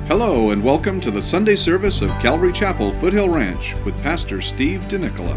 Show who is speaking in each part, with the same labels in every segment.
Speaker 1: Hello and welcome to the Sunday service of Calvary Chapel, Foothill Ranch, with Pastor Steve DeNicola.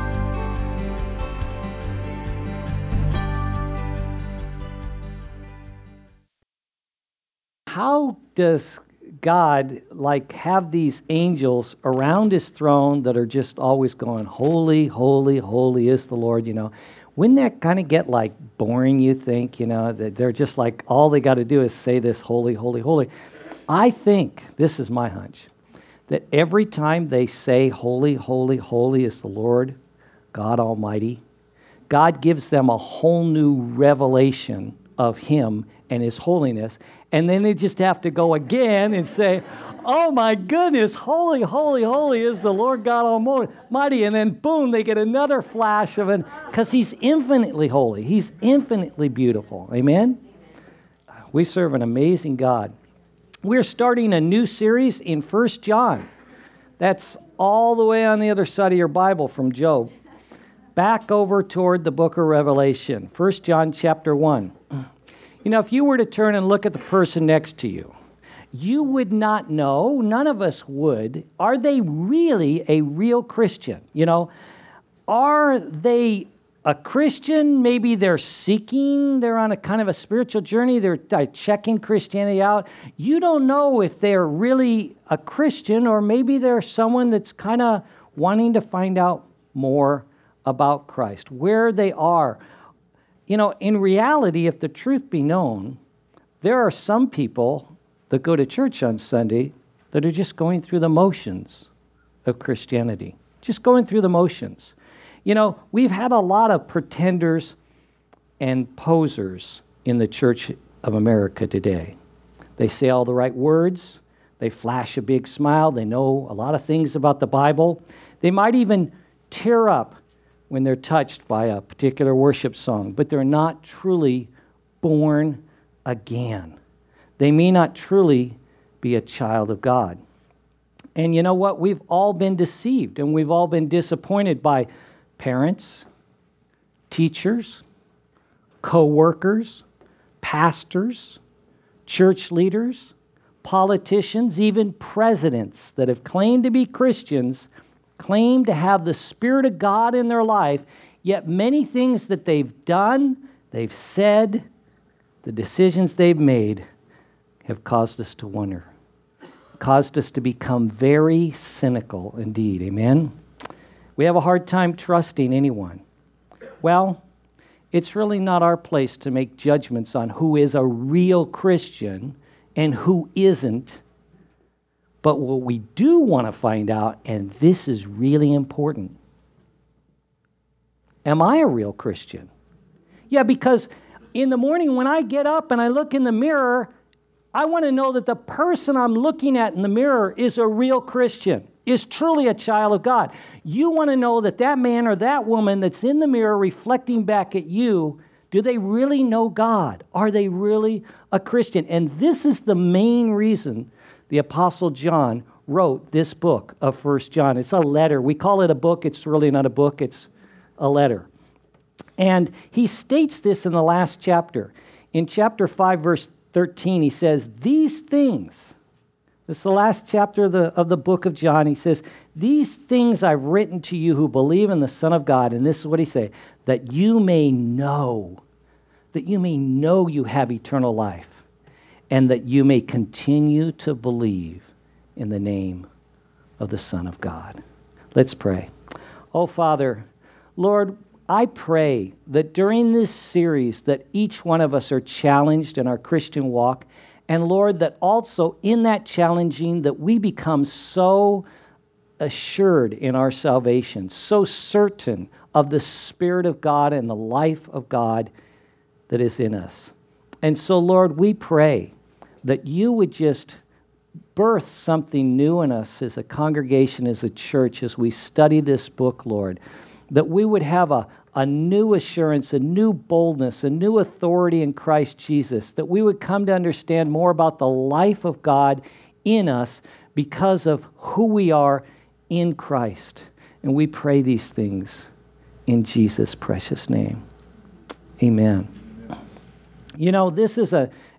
Speaker 2: How does God have these angels around his throne that are just always going, holy, holy, holy is the Lord, Wouldn't that kind of get boring, you think, that they're just all they got to do is say this holy, holy, holy. I think, this is my hunch, that every time they say holy, holy, holy is the Lord God Almighty, God gives them a whole new revelation of him and his holiness, and then they just have to go again and say, oh my goodness, holy, holy, holy is the Lord God Almighty, and then boom, they get another flash of it, because he's infinitely holy, he's infinitely beautiful. Amen? We serve an amazing God. We're starting a new series in 1 John. That's all the way on the other side of your Bible from Job. Back over toward the book of Revelation, 1 John chapter 1. If you were to turn and look at the person next to you, you would not know, none of us would, are they really a real Christian? Are they a Christian? Maybe they're seeking, they're on a kind of a spiritual journey, they're checking Christianity out. You don't know if they're really a Christian, or maybe they're someone that's kind of wanting to find out more about Christ, where they are. In reality, if the truth be known, there are some people that go to church on Sunday that are just going through the motions of Christianity, just going through the motions. We've had a lot of pretenders and posers in the Church of America today. They say all the right words, they flash a big smile, they know a lot of things about the Bible. They might even tear up when they're touched by a particular worship song, but they're not truly born again. They may not truly be a child of God. And you know what? We've all been deceived, and we've all been disappointed by parents, teachers, co-workers, pastors, church leaders, politicians, even presidents that have claimed to be Christians, claim to have the Spirit of God in their life, yet many things that they've done, they've said, the decisions they've made have caused us to wonder, caused us to become very cynical indeed. Amen? We have a hard time trusting anyone. Well, it's really not our place to make judgments on who is a real Christian and who isn't. But what we do want to find out, and this is really important, am I a real Christian? Yeah, because in the morning when I get up and I look in the mirror, I want to know that the person I'm looking at in the mirror is a real Christian, is truly a child of God. You want to know that that man or that woman that's in the mirror reflecting back at you, do they really know God? Are they really a Christian? And this is the main reason the Apostle John wrote this book of 1 John. It's a letter. We call it a book. It's really not a book. It's a letter. And he states this in the last chapter. In chapter 5, verse 13, he says, these things, this is the last chapter of the book of John, he says, these things I've written to you who believe in the Son of God, and this is what he says, that you may know you have eternal life, and that you may continue to believe in the name of the Son of God. Let's pray. Oh, Father, Lord, I pray that during this series that each one of us are challenged in our Christian walk, and Lord, that also in that challenging that we become so assured in our salvation, so certain of the Spirit of God and the life of God that is in us. And so, Lord, we pray that you would just birth something new in us as a congregation, as a church, as we study this book, Lord, that we would have a new assurance, a new boldness, a new authority in Christ Jesus, that we would come to understand more about the life of God in us because of who we are in Christ. And we pray these things in Jesus' precious name. Amen. This is an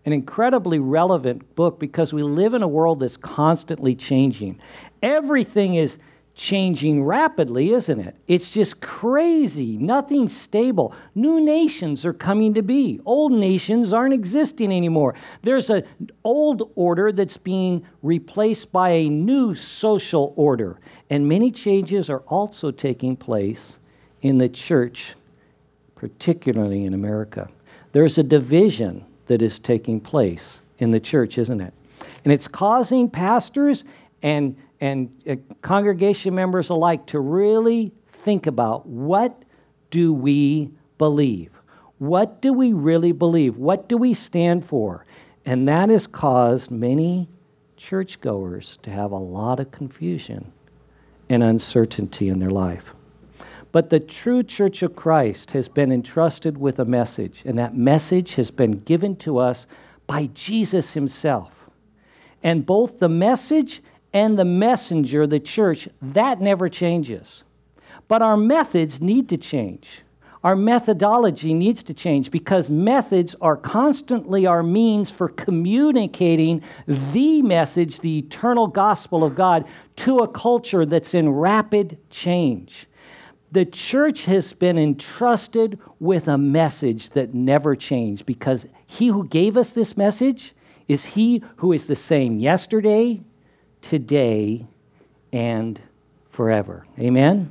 Speaker 2: an incredibly relevant book because we live in a world that's constantly changing. Everything is changing rapidly, isn't it? It's just crazy. Nothing's stable. New nations are coming to be. Old nations aren't existing anymore. There's an old order that's being replaced by a new social order. And many changes are also taking place in the church, particularly in America. There's a division that is taking place in the church, isn't it? And it's causing pastors and congregation members alike to really think about, what do we believe? What do we really believe? What do we stand for? And that has caused many churchgoers to have a lot of confusion and uncertainty in their life. But the true Church of Christ has been entrusted with a message, and that message has been given to us by Jesus himself. And both the message and the messenger, the church, that never changes. But our methods need to change. Our methodology needs to change, because methods are constantly our means for communicating the message, the eternal gospel of God, to a culture that's in rapid change. The church has been entrusted with a message that never changed, because he who gave us this message is he who is the same yesterday, today, and forever. Amen?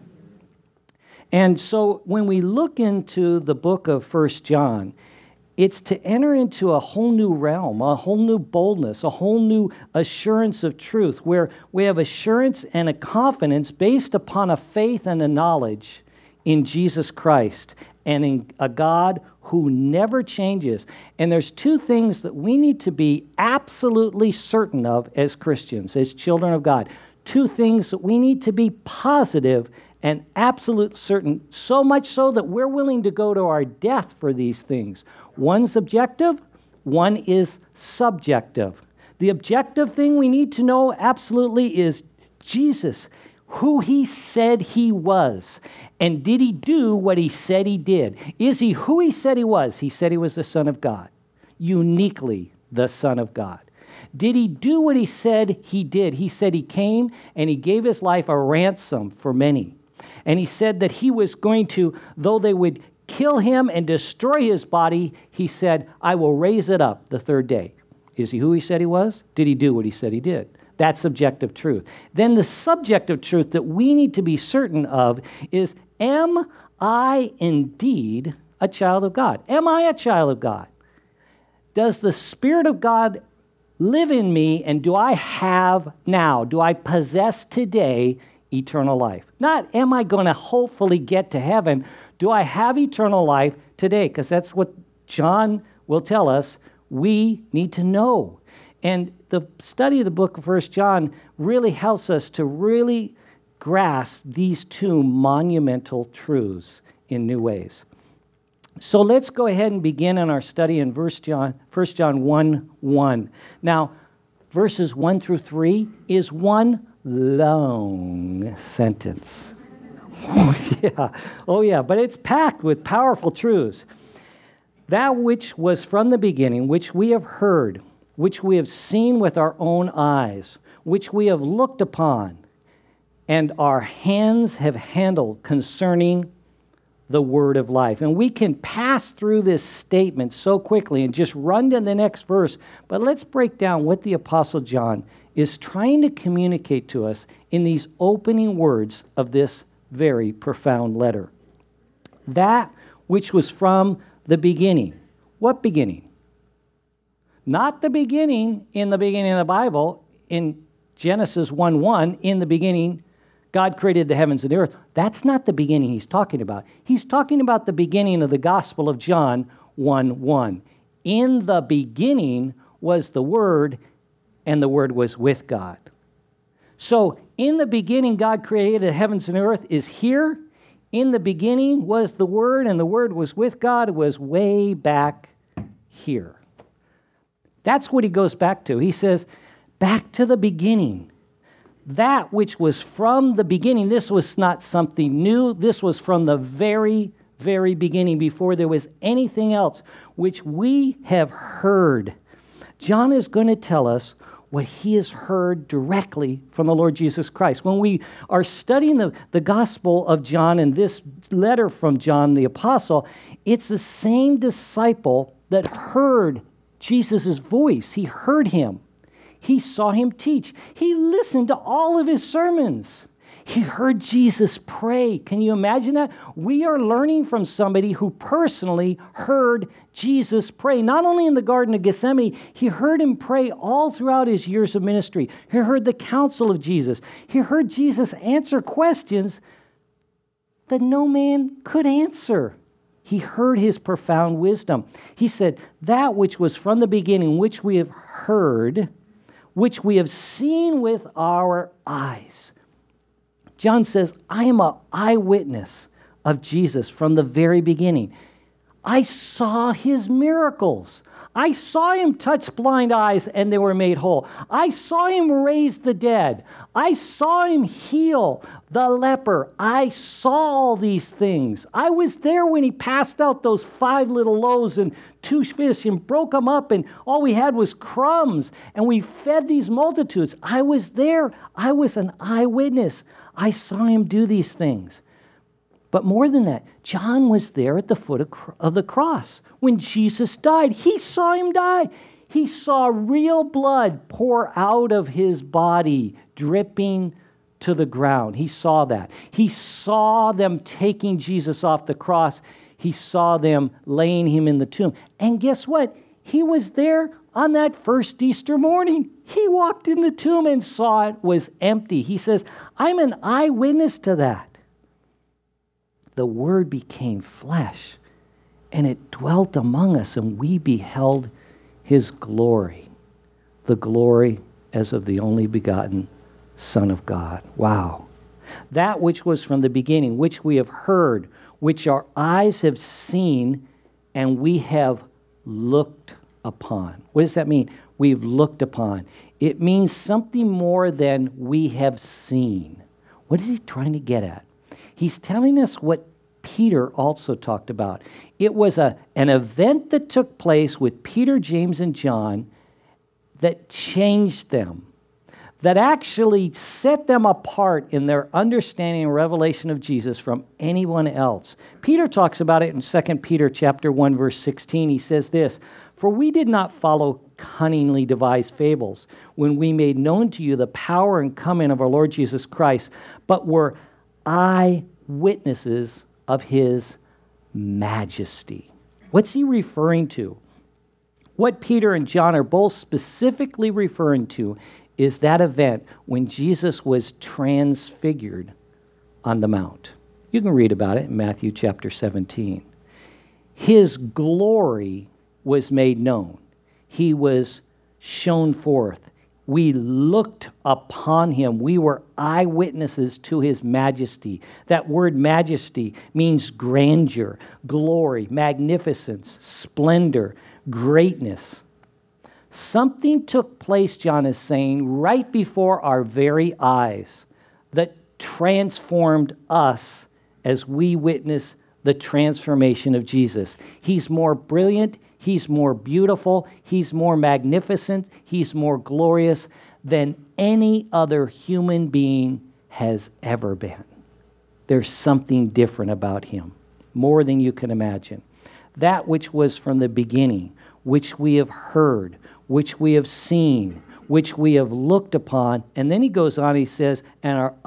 Speaker 2: And so when we look into the book of 1 John, it's to enter into a whole new realm, a whole new boldness, a whole new assurance of truth, where we have assurance and a confidence based upon a faith and a knowledge in Jesus Christ and in a God who never changes. And there's two things that we need to be absolutely certain of as Christians, as children of God. Two things that we need to be positive and absolute certain, so much so that we're willing to go to our death for these things. One's objective, one is subjective. The objective thing we need to know absolutely is Jesus, who he said he was. And did he do what he said he did? Is he who he said he was? He said he was the Son of God, uniquely the Son of God. Did he do what he said he did? He said he came and he gave his life a ransom for many. And he said that he was going to, though they would kill him and destroy his body, he said, I will raise it up the third day. Is he who he said he was? Did he do what he said he did? That's objective truth. Then the subjective truth that we need to be certain of is, am I indeed a child of God? Am I a child of God? Does the Spirit of God live in me, and do I have now, do I possess today eternal life? Not, am I going to hopefully get to heaven? Do I have eternal life today? Because that's what John will tell us we need to know. And the study of the book of 1 John really helps us to really grasp these two monumental truths in new ways. So let's go ahead and begin in our study in 1 John 1:1. Now, verses 1 through 3 is one long sentence. Oh yeah, but it's packed with powerful truths. That which was from the beginning, which we have heard, which we have seen with our own eyes, which we have looked upon, and our hands have handled concerning the word of life. And we can pass through this statement so quickly and just run to the next verse, but let's break down what the Apostle John is trying to communicate to us in these opening words of this very profound letter. That which was from the beginning. What beginning? Not the beginning in the beginning of the Bible, in Genesis 1:1, in the beginning God created the heavens and the earth. That's not the beginning he's talking about. He's talking about the beginning of the Gospel of John 1:1. In the beginning was the Word, and the Word was with God. So, in the beginning God created the heavens and the earth is here. In the beginning was the Word, and the Word was with God. It was way back here. That's what he goes back to. He says, back to the beginning. That which was from the beginning. This was not something new. This was from the very, very beginning, before there was anything else, which we have heard. John is going to tell us what he has heard directly from the Lord Jesus Christ. When we are studying the Gospel of John and this letter from John the Apostle, it's the same disciple that heard Jesus' voice. He heard him. He saw him teach. He listened to all of his sermons. He heard Jesus pray. Can you imagine that? We are learning from somebody who personally heard Jesus pray. Not only in the Garden of Gethsemane, he heard him pray all throughout his years of ministry. He heard the counsel of Jesus. He heard Jesus answer questions that no man could answer. He heard his profound wisdom. He said, that which was from the beginning, which we have heard, which we have seen with our eyes. John says, I am an eyewitness of Jesus from the very beginning. I saw his miracles. I saw him touch blind eyes and they were made whole. I saw him raise the dead. I saw him heal the leper. I saw all these things. I was there when he passed out those 5 little loaves and 2 fish and broke them up, and all we had was crumbs, and we fed these multitudes. I was there. I was an eyewitness. I saw him do these things. But more than that, John was there at the foot of the cross. When Jesus died, he saw him die. He saw real blood pour out of his body, dripping to the ground. He saw that. He saw them taking Jesus off the cross. He saw them laying him in the tomb. And guess what? He was there on that first Easter morning. He walked in the tomb and saw it was empty. He says, I'm an eyewitness to that. The Word became flesh, and it dwelt among us, and we beheld his glory, the glory as of the only begotten Son of God. Wow. That which was from the beginning, which we have heard, which our eyes have seen, and we have looked upon. What does that mean? We've looked upon. It means something more than we have seen. What is he trying to get at? He's telling us what Peter also talked about. It was an event that took place with Peter, James, and John that changed them, that actually set them apart in their understanding and revelation of Jesus from anyone else. Peter talks about it in 2 Peter chapter 1, verse 16. He says this, "For we did not follow cunningly devised fables when we made known to you the power and coming of our Lord Jesus Christ, but were eyewitnesses of his majesty." What's he referring to? What Peter and John are both specifically referring to is that event when Jesus was transfigured on the Mount. You can read about it in Matthew chapter 17. His glory was made known. He was shown forth. We looked upon him. We were eyewitnesses to his majesty. That word majesty means grandeur, glory, magnificence, splendor, greatness. Something took place, John is saying, right before our very eyes that transformed us as we witness the transformation of Jesus. He's more brilliant. He's more beautiful. He's more magnificent. He's more glorious than any other human being has ever been. There's something different about him, more than you can imagine. That which was from the beginning, which we have heard, which we have seen, which we have looked upon. And then he goes on, he says, and our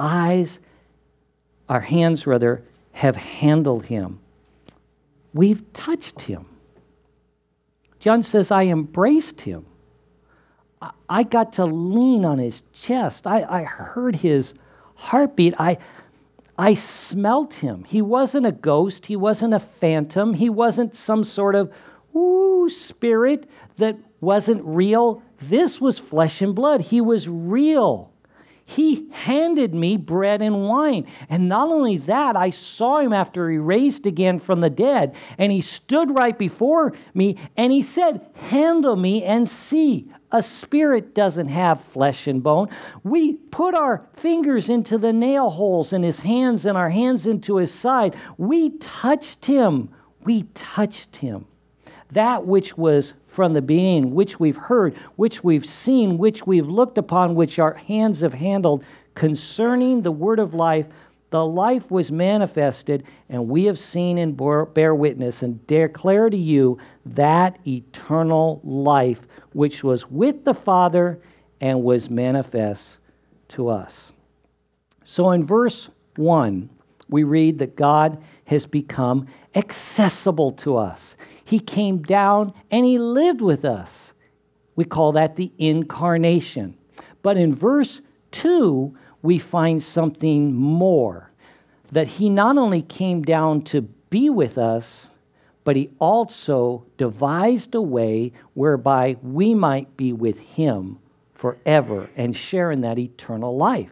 Speaker 2: hands have handled him. We've touched him. John says, I embraced him. I got to lean on his chest. I heard his heartbeat. I smelt him. He wasn't a ghost. He wasn't a phantom. He wasn't some sort of spirit that wasn't real. This was flesh and blood. He was real. He handed me bread and wine. And not only that, I saw him after he raised again from the dead. And he stood right before me and he said, handle me and see. A spirit doesn't have flesh and bone. We put our fingers into the nail holes in his hands and our hands into his side. We touched him. We touched him. That which was from the beginning, which we've heard, which we've seen, which we've looked upon, which our hands have handled, concerning the word of life. The life was manifested, and we have seen and bear witness and declare to you that eternal life which was with the Father and was manifest to us. So in verse 1, we read that God has become accessible to us. He came down and he lived with us. We call that the incarnation. But in verse 2, we find something more, that he not only came down to be with us, but he also devised a way whereby we might be with him forever and share in that eternal life.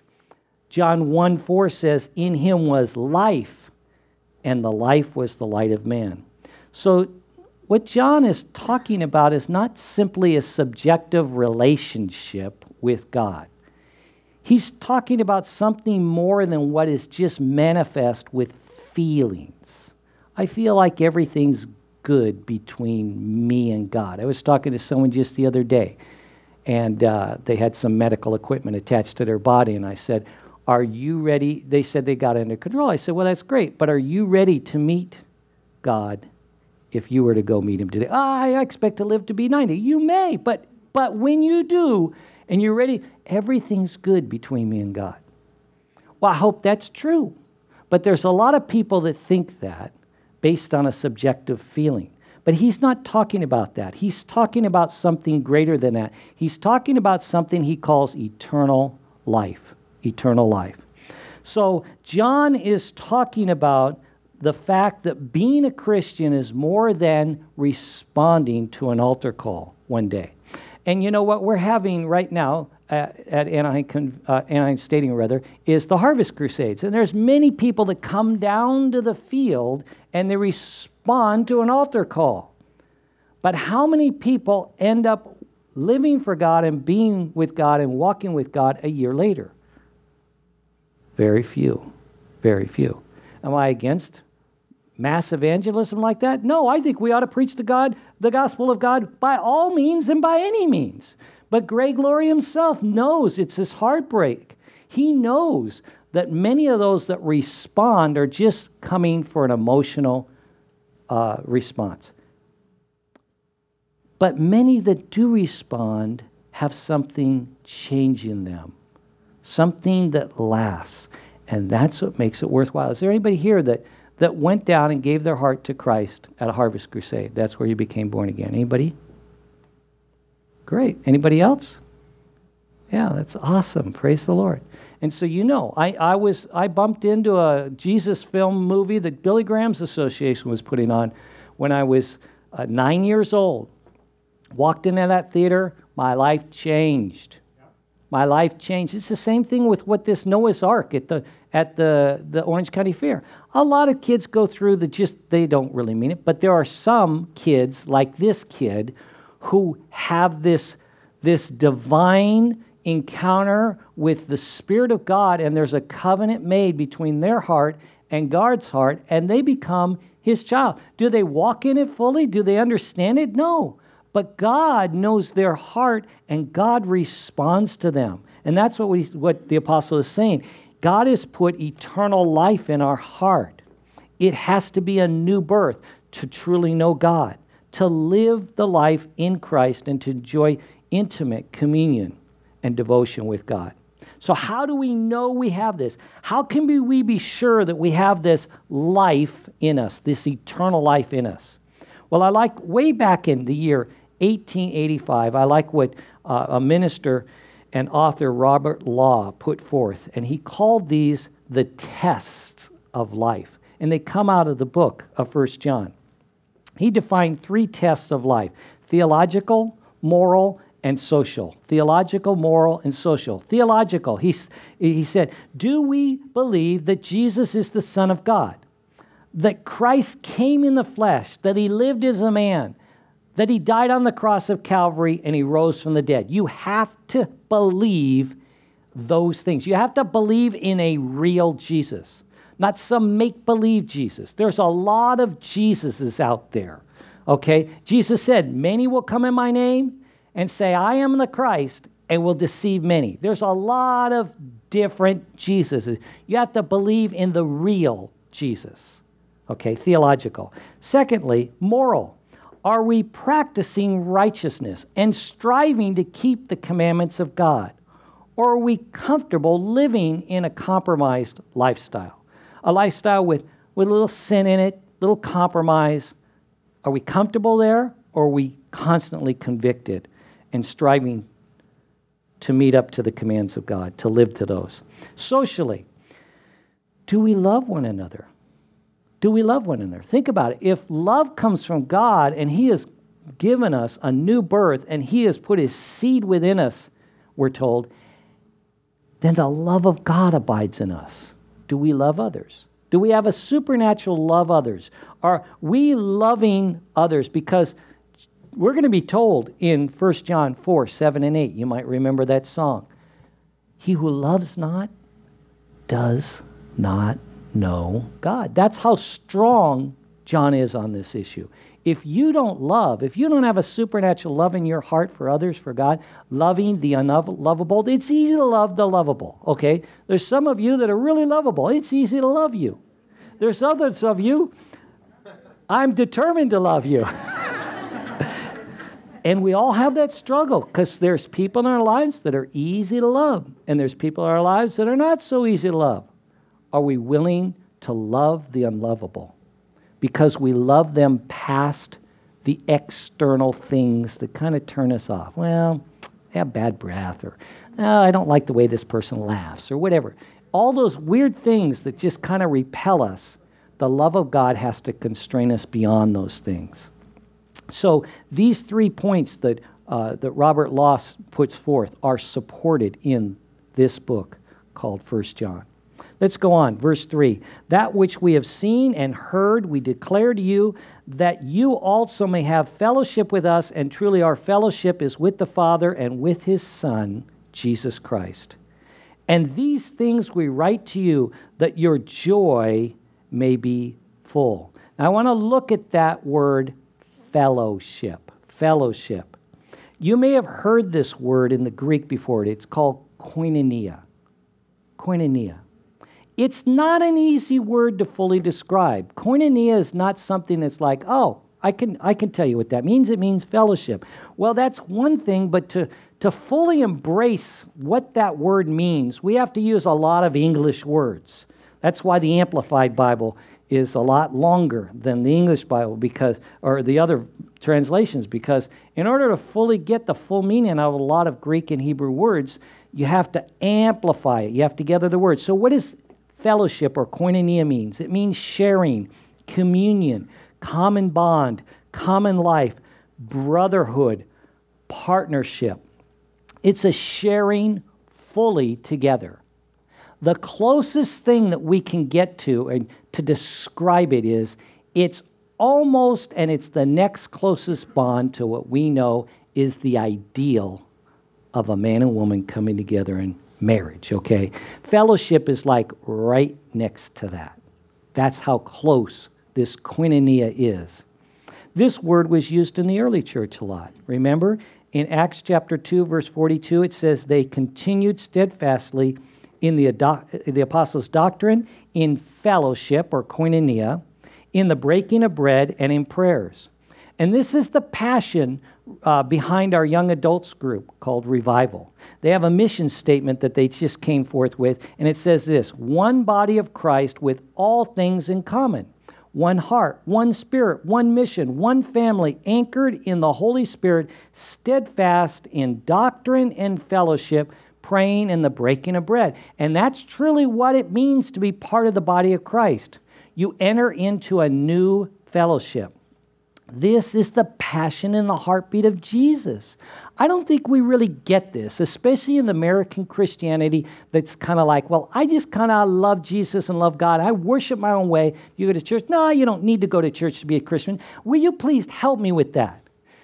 Speaker 2: John 1:4 says, in him was life, and the life was the light of man. So what John is talking about is not simply a subjective relationship with God. He's talking about something more than what is just manifest with feelings. I feel like everything's good between me and God. I was talking to someone just the other day, and they had some medical equipment attached to their body, and I said, are you ready? They said they got it under control. I said, well, that's great, but are you ready to meet God if you were to go meet him today? I expect to live to be 90. You may, but when you do, and you're ready, everything's good between me and God. Well, I hope that's true. But there's a lot of people that think that based on a subjective feeling. But he's not talking about that. He's talking about something greater than that. He's talking about something he calls eternal life. Eternal life. So John is talking about the fact that being a Christian is more than responding to an altar call one day. And you know what we're having right now at Anaheim Stadium, is the Harvest Crusades. And there's many people that come down to the field and they respond to an altar call. But how many people end up living for God and being with God and walking with God a year later? Very few. Very few. Am I against mass evangelism like that? No, I think we ought to preach to God, the gospel of God, by all means and by any means. But Greg Laurie himself knows it's his heartbreak. He knows that many of those that respond are just coming for an emotional response. But many that do respond have something change in them, something that lasts. And that's what makes it worthwhile. Is there anybody here that went down and gave their heart to Christ at a Harvest Crusade? That's where you became born again. Anybody? Great. Anybody else? Yeah, that's awesome. Praise the Lord. And so I bumped into a Jesus film movie that Billy Graham's Association was putting on when I was 9 years old. Walked into that theater, my life changed. My life changed. It's the same thing with what this Noah's Ark at the Orange County Fair. A lot of kids go through they don't really mean it, but there are some kids like this kid who have this divine encounter with the Spirit of God, and there's a covenant made between their heart and God's heart, and they become his child. Do they walk in it fully? Do they understand it? No. But God knows their heart, and God responds to them. And that's what the apostle is saying. God has put eternal life in our heart. It has to be a new birth to truly know God, to live the life in Christ, and to enjoy intimate communion and devotion with God. So how do we know we have this? How can we be sure that we have this life in us, this eternal life in us? Well, I like way back in the year 1885, I like what a minister and author Robert Law put forth, and he called these the tests of life, and they come out of the book of 1 John. He defined 3 tests of life: theological, moral, and social. Theological, moral, and social. Theological, he said, do we believe that Jesus is the Son of God, that Christ came in the flesh, that he lived as a man, that he died on the cross of Calvary, and he rose from the dead? You have to believe those things. You have to believe in a real Jesus, not some make-believe Jesus. There's a lot of Jesuses out there. Okay? Jesus said, many will come in my name and say, I am the Christ, and will deceive many. There's a lot of different Jesuses. You have to believe in the real Jesus. Okay, theological. Secondly, moral. Are we practicing righteousness and striving to keep the commandments of God? Or are we comfortable living in a compromised lifestyle? A lifestyle with a little sin in it, little compromise. Are we comfortable there, or are we constantly convicted and striving to meet up to the commands of God, to live to those? Socially, do we love one another? Do we love one another? Think about it. If love comes from God and He has given us a new birth and He has put His seed within us, we're told, then the love of God abides in us. Do we love others? Do we have a supernatural love others? Are we loving others? Because we're going to be told in 1 John 4, 7 and 8, you might remember that song, he who loves not does not know God. That's how strong John is on this issue. If you don't love, if you don't have a supernatural love in your heart for others, for God, loving the unlovable, it's easy to love the lovable, okay? There's some of you that are really lovable. It's easy to love you. There's others of you, I'm determined to love you. And we all have that struggle because there's people in our lives that are easy to love, and there's people in our lives that are not so easy to love. Are we willing to love the unlovable? Because we love them past the external things that kind of turn us off. Well, they have bad breath, or I don't like the way this person laughs, or whatever. All those weird things that just kind of repel us, the love of God has to constrain us beyond those things. So these 3 points that Robert Loss puts forth are supported in this book called 1 John. Let's go on. Verse 3. That which we have seen and heard we declare to you, that you also may have fellowship with us, and truly our fellowship is with the Father and with His Son, Jesus Christ. And these things we write to you, that your joy may be full. Now I want to look at that word fellowship. Fellowship. You may have heard this word in the Greek before. It's called koinonia. Koinonia. It's not an easy word to fully describe. Koinonia is not something that's like, oh, I can tell you what that means. It means fellowship. Well, that's one thing, but to fully embrace what that word means, we have to use a lot of English words. That's why the Amplified Bible is a lot longer than the English Bible, or the other translations, because in order to fully get the full meaning of a lot of Greek and Hebrew words, you have to amplify it. You have to gather the words. So what does fellowship or koinonia means? It means sharing, communion, common bond, common life, brotherhood, partnership. It's a sharing fully together. The closest thing that we can get to and to describe it is, it's almost, and it's the next closest bond to what we know is the ideal of a man and woman coming together in marriage, okay? Fellowship is like right next to that. That's how close this koinonia is. This word was used in the early church a lot. Remember, in Acts chapter 2, verse 42, it says, they continued steadfastly in the apostles' doctrine, in fellowship or koinonia, in the breaking of bread, and in prayers. And this is the passion behind our young adults group called Revival. They have a mission statement that they just came forth with, and it says this: one body of Christ with all things in common. One heart, one spirit, one mission, one family, anchored in the Holy Spirit, steadfast in doctrine and fellowship, praying and the breaking of bread. And that's truly what it means to be part of the body of Christ. You enter into a new fellowship. This is the passion and the heartbeat of Jesus. I don't think we really get this, especially in the American Christianity that's kind of like, well, I just kind of love Jesus and love God. I worship my own way. You go to church? No, you don't need to go to church to be a Christian. Will you please help me with that?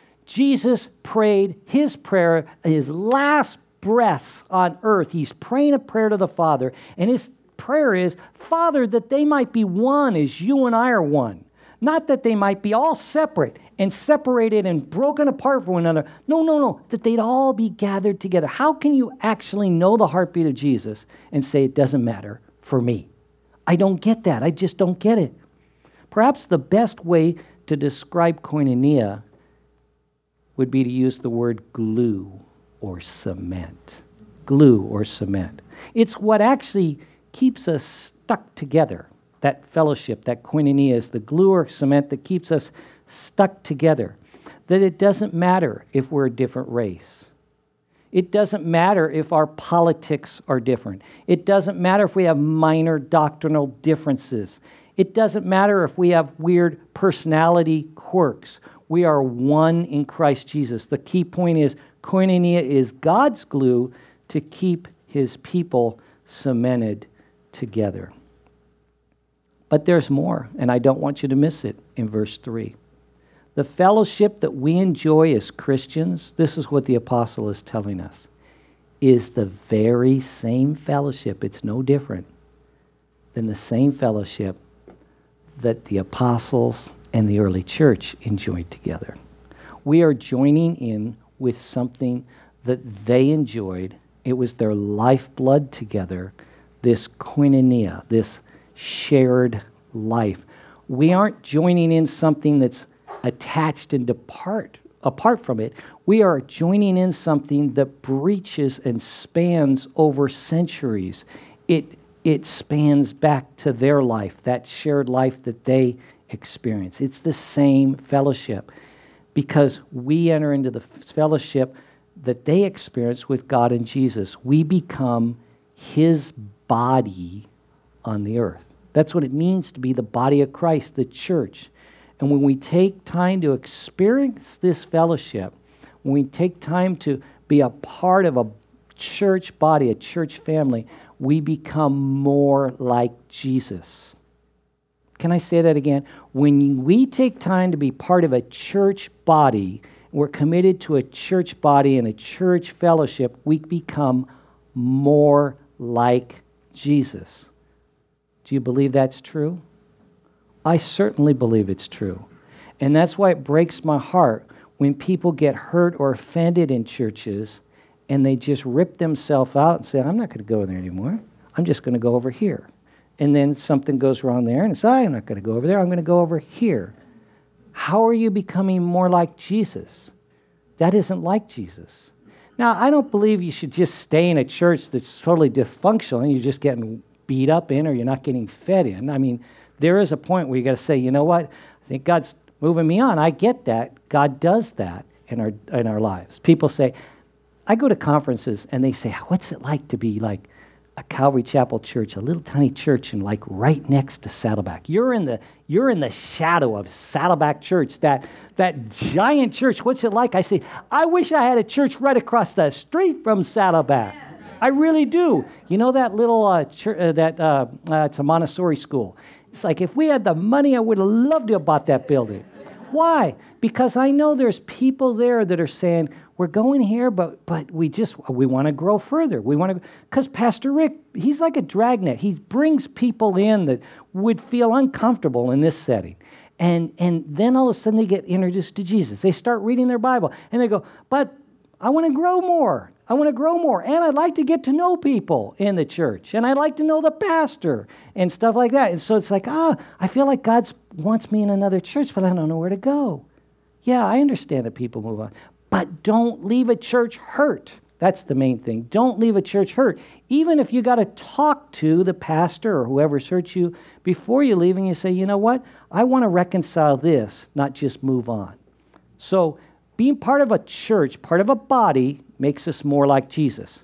Speaker 2: Jesus prayed his prayer, his last breaths on earth. He's praying a prayer to the Father, and his prayer is, Father, that they might be one as you and I are one. Not that they might be all separate and separated and broken apart from one another. No, no, no. That they'd all be gathered together. How can you actually know the heartbeat of Jesus and say it doesn't matter for me? I don't get that. I just don't get it. Perhaps the best way to describe koinonia would be to use the word glue or cement. Glue or cement. It's what actually keeps us stuck together. That fellowship, that koinonia, is the glue or cement that keeps us stuck together. That it doesn't matter if we're a different race. It doesn't matter if our politics are different. It doesn't matter if we have minor doctrinal differences. It doesn't matter if we have weird personality quirks. We are one in Christ Jesus. The key point is koinonia is God's glue to keep his people cemented together. But there's more, and I don't want you to miss it in verse 3. The fellowship that we enjoy as Christians, this is what the apostle is telling us, is the very same fellowship. It's no different than the same fellowship that the apostles and the early church enjoyed together. We are joining in with something that they enjoyed. It was their lifeblood together, this koinonia, this shared life. We aren't joining in something that's attached and apart from it. We are joining in something that breaches and spans over centuries. It spans back to their life, that shared life that they experience. It's the same fellowship because we enter into the fellowship that they experience with God and Jesus. We become his body on the earth. That's what it means to be the body of Christ, the church. And when we take time to experience this fellowship, when we take time to be a part of a church body, a church family, we become more like Jesus. Can I say that again? When we take time to be part of a church body, we're committed to a church body and a church fellowship, we become more like Jesus. Do you believe that's true? I certainly believe it's true. And that's why it breaks my heart when people get hurt or offended in churches and they just rip themselves out and say, I'm not going to go there anymore. I'm just going to go over here. And then something goes wrong there and say, I'm not going to go over there. I'm going to go over here. How are you becoming more like Jesus? That isn't like Jesus. Now, I don't believe you should just stay in a church that's totally dysfunctional and you're just getting beat up in or you're not getting fed in. I mean, there is a point where you got to say, you know what? I think God's moving me on. I get that. God does that in our lives. People say, I go to conferences and they say, what's it like to be like a Calvary Chapel church, a little tiny church, and like right next to Saddleback? You're in the shadow of Saddleback Church, that giant church. What's it like? I say, I wish I had a church right across the street from Saddleback. I really do. You know that little church, it's a Montessori school. It's like if we had the money, I would have loved to have bought that building. Why? Because I know there's people there that are saying, we're going here, but we want to grow further. Because Pastor Rick, he's like a dragnet. He brings people in that would feel uncomfortable in this setting. And then all of a sudden they get introduced to Jesus. They start reading their Bible and they go, but I want to grow more. I want to grow more. And I'd like to get to know people in the church. And I'd like to know the pastor and stuff like that. And so it's like, I feel like God wants me in another church, but I don't know where to go. Yeah, I understand that people move on. But don't leave a church hurt. That's the main thing. Don't leave a church hurt. Even if you got to talk to the pastor or whoever's hurt you before you leave and you say, you know what? I want to reconcile this, not just move on. So being part of a church, part of a body, makes us more like Jesus.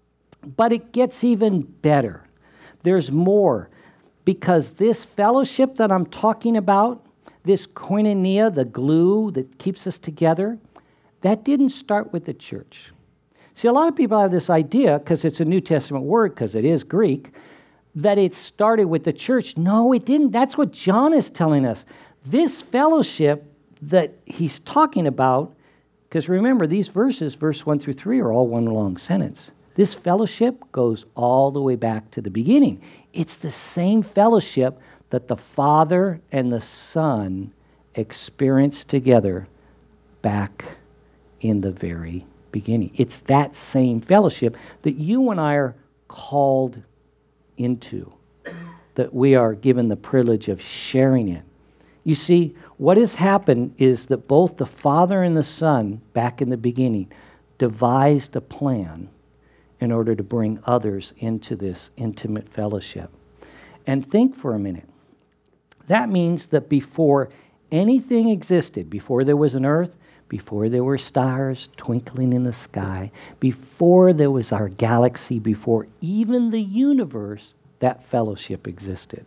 Speaker 2: But it gets even better. There's more. Because this fellowship that I'm talking about, this koinonia, the glue that keeps us together, that didn't start with the church. See, a lot of people have this idea, because it's a New Testament word, because it is Greek, that it started with the church. No, it didn't. That's what John is telling us. This fellowship that he's talking about, because remember, these verses, verse 1 through 3, are all one long sentence. This fellowship goes all the way back to the beginning. It's the same fellowship that the Father and the Son experienced together back in the very beginning. It's that same fellowship that you and I are called into, that we are given the privilege of sharing it. You see, what has happened is that both the Father and the Son, back in the beginning, devised a plan in order to bring others into this intimate fellowship. And think for a minute. That means that before anything existed, before there was an earth, before there were stars twinkling in the sky, before there was our galaxy, before even the universe, that fellowship existed.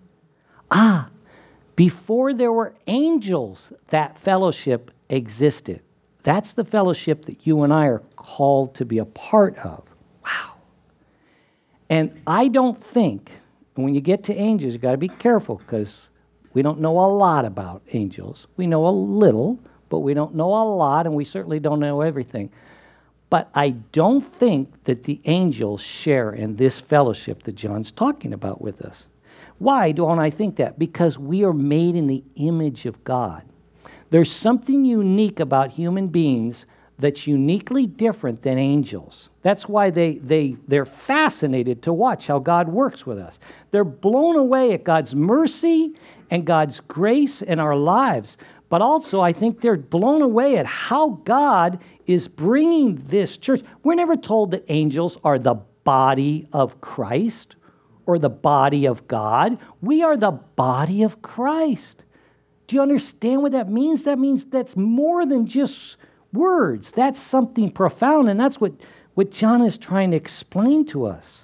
Speaker 2: Before there were angels, that fellowship existed. That's the fellowship that you and I are called to be a part of. Wow. And I don't think, when you get to angels, you've got to be careful because we don't know a lot about angels. We know a little, but we don't know a lot, and we certainly don't know everything. But I don't think that the angels share in this fellowship that John's talking about with us. Why don't I think that? Because we are made in the image of God. There's something unique about human beings that's uniquely different than angels. That's why they're fascinated to watch how God works with us. They're blown away at God's mercy and God's grace in our lives. But also, I think they're blown away at how God is bringing this church. We're never told that angels are the body of Christ or the body of God. We are the body of Christ. Do you understand what that means? That means that's more than just words. That's something profound, and that's what John is trying to explain to us.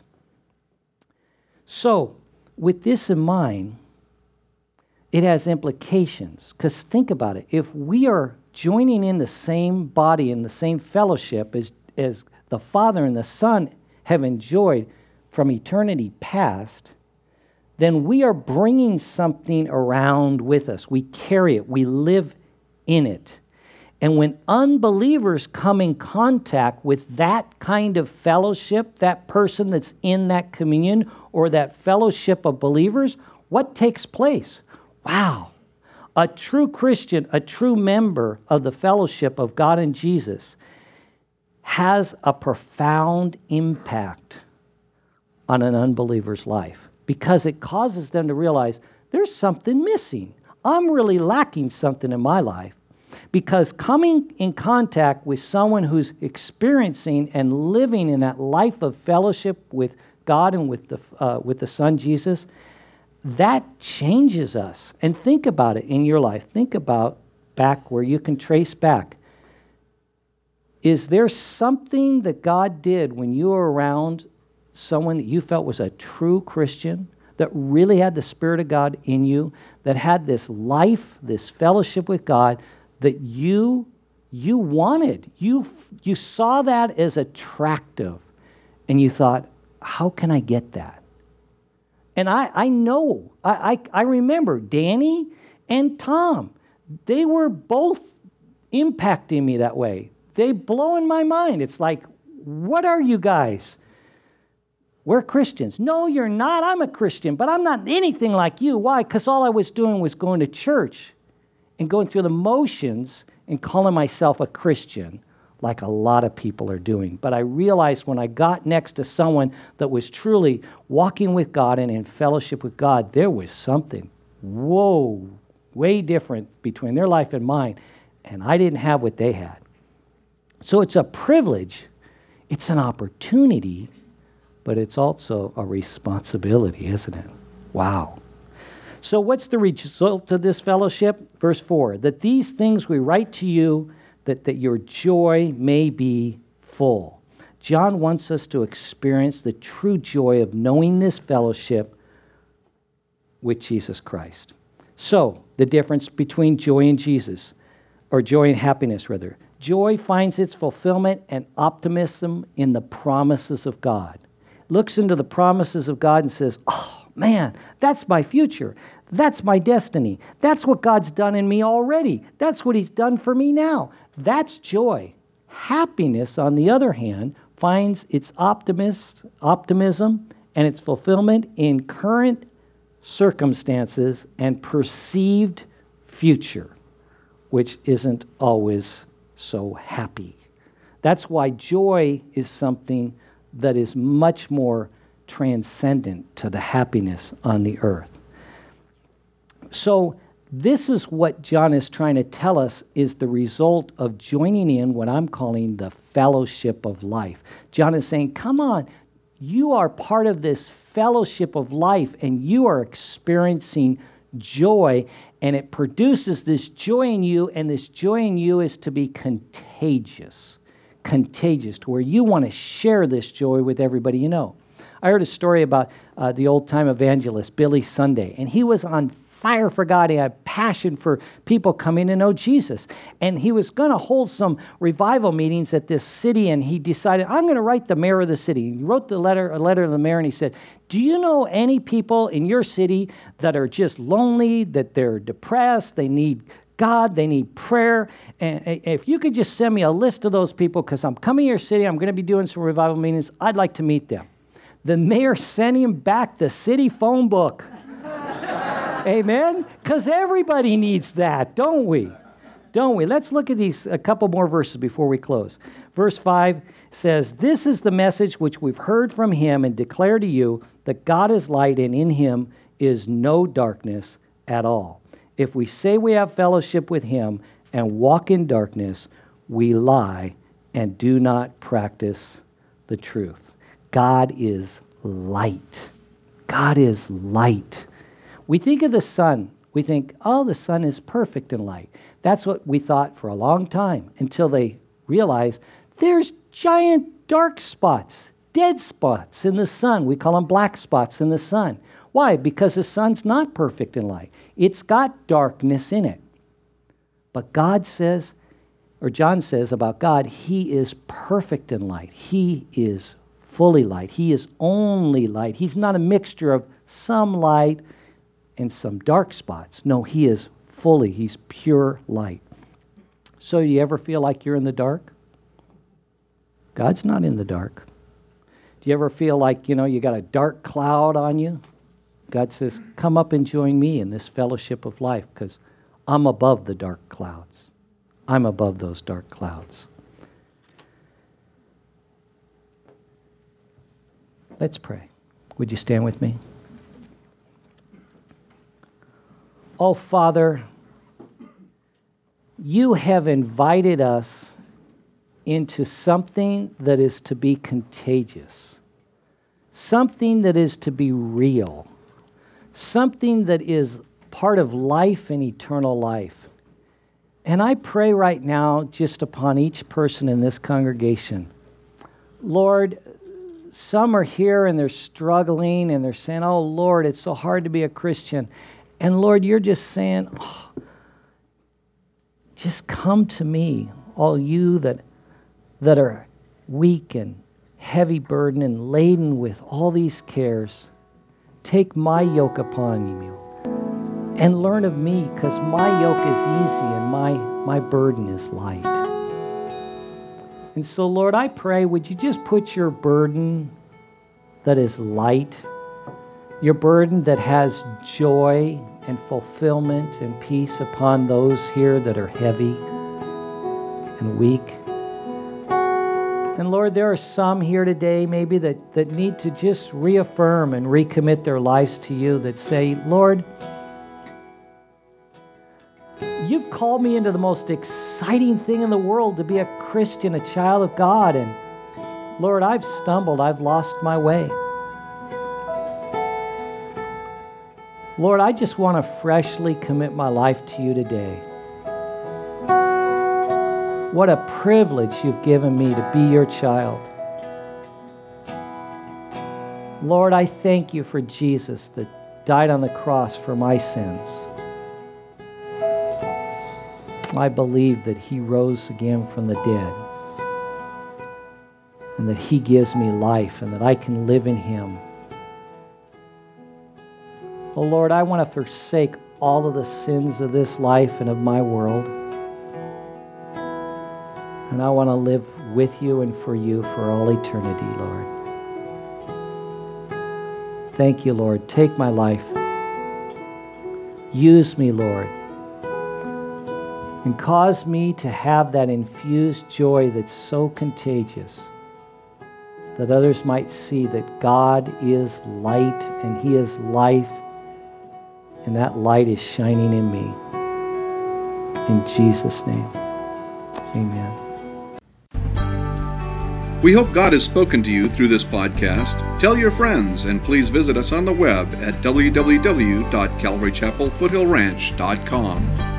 Speaker 2: So, with this in mind, it has implications. Because think about it. If we are joining in the same body, in the same fellowship as the Father and the Son have enjoyed from eternity past, then we are bringing something around with us. We carry it. We live in it. And when unbelievers come in contact with that kind of fellowship, that person that's in that communion or that fellowship of believers, what takes place? Wow. A true Christian, a true member of the fellowship of God and Jesus has a profound impact on an unbeliever's life because it causes them to realize there's something missing. I'm really lacking something in my life. Because coming in contact with someone who's experiencing and living in that life of fellowship with God and with the Son Jesus, that changes us. And think about it in your life. Think about back where you can trace back. Is there something that God did when you were around someone that you felt was a true Christian, that really had the Spirit of God in you, that had this life, this fellowship with God, that you wanted? You saw that as attractive, and you thought, how can I get that? And I know, I remember Danny and Tom. They were both impacting me that way. They blowing my mind. It's like, what are you guys? We're Christians. No, you're not. I'm a Christian, but I'm not anything like you. Why? Because all I was doing was going to church and going through the motions and calling myself a Christian, like a lot of people are doing. But I realized when I got next to someone that was truly walking with God and in fellowship with God, there was something, way different between their life and mine, and I didn't have what they had. So it's a privilege, it's an opportunity, but it's also a responsibility, isn't it? Wow. So what's the result of this fellowship? Verse 4, that these things we write to you, that your joy may be full. John wants us to experience the true joy of knowing this fellowship with Jesus Christ. So, the difference between joy and Jesus, or joy and happiness, rather. Joy finds its fulfillment and optimism in the promises of God. Looks into the promises of God and says, oh, man, that's my future. That's my destiny. That's what God's done in me already. That's what He's done for me now. That's joy. Happiness, on the other hand, finds its optimism and its fulfillment in current circumstances, and perceived future, which isn't always so happy. That's why joy is something that is much more transcendent to the happiness on the earth. So this is what John is trying to tell us is the result of joining in what I'm calling the fellowship of life. John is saying, come on, you are part of this fellowship of life, and you are experiencing joy, and it produces this joy in you, and this joy in you is to be contagious, to where you want to share this joy with everybody you know. I heard a story about the old-time evangelist, Billy Sunday, and he was on fire for God. He had passion for people coming to know Jesus. And he was going to hold some revival meetings at this city, and he decided, I'm going to write the mayor of the city. He wrote a letter to the mayor, and he said, do you know any people in your city that are just lonely, that they're depressed, they need God, they need prayer? And if you could just send me a list of those people, because I'm coming to your city, I'm going to be doing some revival meetings, I'd like to meet them. The mayor sent him back the city phone book. Amen? Because everybody needs that, don't we? Don't we? Let's look at a couple more verses before we close. Verse 5 says, this is the message which we've heard from him and declare to you, that God is light, and in him is no darkness at all. If we say we have fellowship with him and walk in darkness, we lie and do not practice the truth. God is light. God is light. We think of the sun. We think, oh, the sun is perfect in light. That's what we thought for a long time, until they realized there's giant dark spots, dead spots in the sun. We call them black spots in the sun. Why? Because the sun's not perfect in light. It's got darkness in it. But God says, or John says about God, he is perfect in light. He is fully light. He is only light. He's not a mixture of some light and some dark spots. No, he is he's pure light. So you ever feel like you're in the dark? God's not in the dark. Do you ever feel like, you got a dark cloud on you? God says, come up and join me in this fellowship of life, because I'm above the dark clouds. I'm above those dark clouds. Let's pray. Would you stand with me? Oh, Father, you have invited us into something that is to be contagious, something that is to be real, something that is part of life and eternal life. And I pray right now just upon each person in this congregation. Lord, some are here and they're struggling and they're saying, oh, Lord, it's so hard to be a Christian. And Lord, you're just saying, oh, just come to me, all you that are weak and heavy burdened and laden with all these cares. Take my yoke upon you and learn of me, because my yoke is easy and my burden is light. And so, Lord, I pray, would you just put your burden that is light, your burden that has joy and fulfillment and peace upon those here that are heavy and weak. And Lord, there are some here today maybe that need to just reaffirm and recommit their lives to you, that say, Lord, you've called me into the most exciting thing in the world, to be a Christian, a child of God. And Lord, I've stumbled, I've lost my way. Lord, I just want to freshly commit my life to you today. What a privilege you've given me to be your child. Lord, I thank you for Jesus that died on the cross for my sins. I believe that he rose again from the dead, and that he gives me life, and that I can live in him. Oh Lord, I want to forsake all of the sins of this life and of my world. And I want to live with you and for you for all eternity, Lord. Thank you, Lord. Take my life. Use me, Lord, and cause me to have that infused joy that's so contagious, that others might see that God is light and He is life, and that light is shining in me. In Jesus' name, amen.
Speaker 1: We hope God has spoken to you through this podcast. Tell your friends, and please visit us on the web at www.calvarychapelfoothillranch.com.